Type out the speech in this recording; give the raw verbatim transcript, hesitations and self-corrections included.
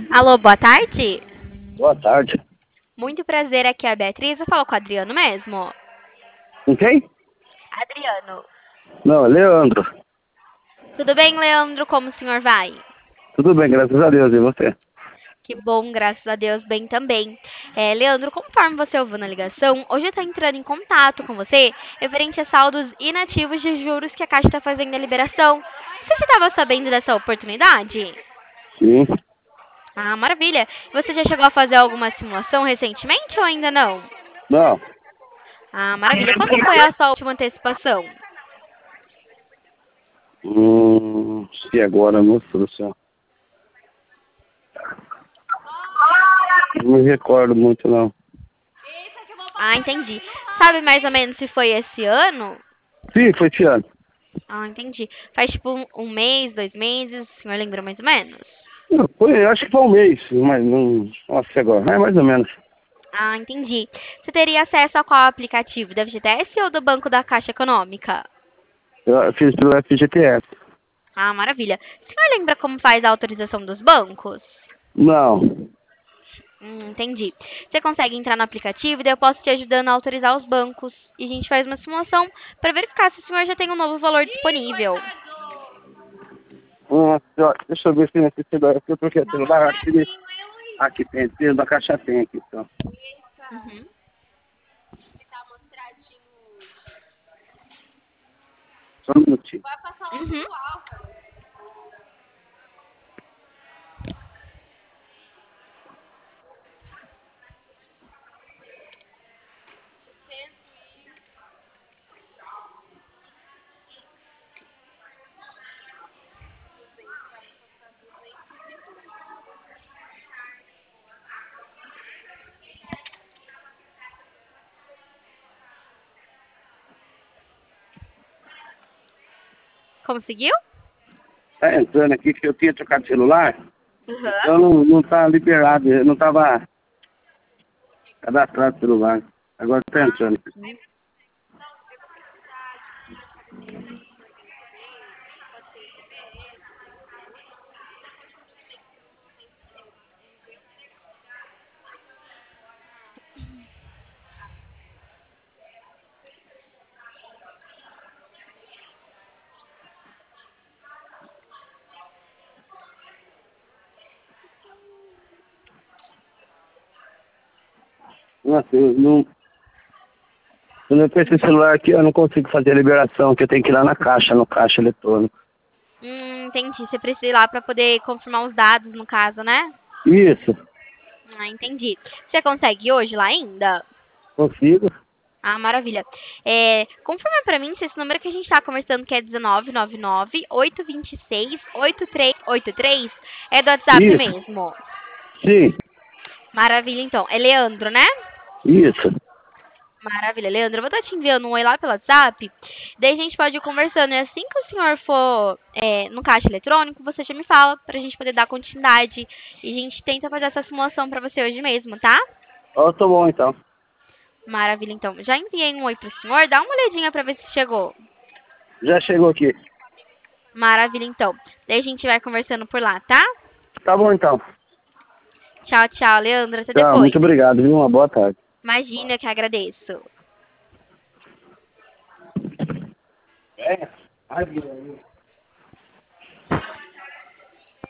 Alô, boa tarde. Boa tarde. Muito prazer, aqui é a Beatriz. Eu falo com o Adriano mesmo? Com quem? Adriano. Não, é Leandro. Tudo bem, Leandro? Como o senhor vai? Tudo bem, graças a Deus. E você? Que bom, graças a Deus, bem também. É, Leandro, conforme você ouviu na ligação, hoje eu estou entrando em contato com você referente a saldos inativos de juros que a Caixa está fazendo a liberação. Você estava sabendo dessa oportunidade? Sim. Ah, maravilha. Você já chegou a fazer alguma simulação recentemente ou ainda não? Não. Ah, maravilha. Quando foi a sua última antecipação? Hum, se agora, moço do céu. Não me recordo muito, não. Ah, entendi. Sabe mais ou menos se foi esse ano? Sim, foi esse ano. Ah, entendi. Faz tipo um, um mês, dois meses, o senhor lembra mais ou menos? Não, Foi, acho que foi um mês, mas não. Nossa, agora. É mais ou menos. Ah, entendi. Você teria acesso a qual aplicativo? Da F G T S ou do Banco da Caixa Econômica? Eu fiz pelo F G T S. Ah, maravilha. O senhor lembra como faz a autorização dos bancos? Não. Hum, entendi. Você consegue entrar no aplicativo e daí eu posso te ajudando a autorizar os bancos. E a gente faz uma simulação para verificar se o senhor já tem um novo valor disponível. Nossa, ó, deixa eu ver se nesse celular. Aqui eu troquei o celular. Aqui, aqui tem, dentro da caixa tem aqui, então. Uhum. Só um minutinho. Uhum. Conseguiu? Tá entrando aqui que eu tinha trocado de celular. Uhum. Então não, não tá liberado. Eu não tava cadastrado o celular. Agora tá entrando. Nossa, eu não. Quando eu tenho esse celular aqui, eu não consigo fazer a liberação, que eu tenho que ir lá na caixa, no caixa eletrônico. Hum, entendi. Você precisa ir lá para poder confirmar os dados, no caso, né? Isso, Ah, entendi. Você consegue hoje lá ainda? consigo. Ah, maravilha. É, confirma pra mim se esse número que a gente tá conversando, que é dezenove nove nove, oito dois seis, oito três oito três, é do WhatsApp Isso, mesmo. sim, Maravilha, então. É Leandro, né? isso. Maravilha, Leandro. Eu vou estar te enviando um oi lá pelo WhatsApp. Daí a gente pode ir conversando. E assim que o senhor for é, no caixa eletrônico, você já me fala pra gente poder dar continuidade. E a gente tenta fazer essa simulação pra você hoje mesmo, tá? Ó, tô bom então. Maravilha, então. Já enviei um oi pro senhor. Dá uma olhadinha pra ver se chegou. Já chegou aqui. Maravilha, então. Daí a gente vai conversando por lá, tá? Tá bom então. Tchau, tchau, Leandro. Até Tá, depois. muito obrigado, viu? Uma boa tarde. Imagina, eu que agradeço. É. Ai,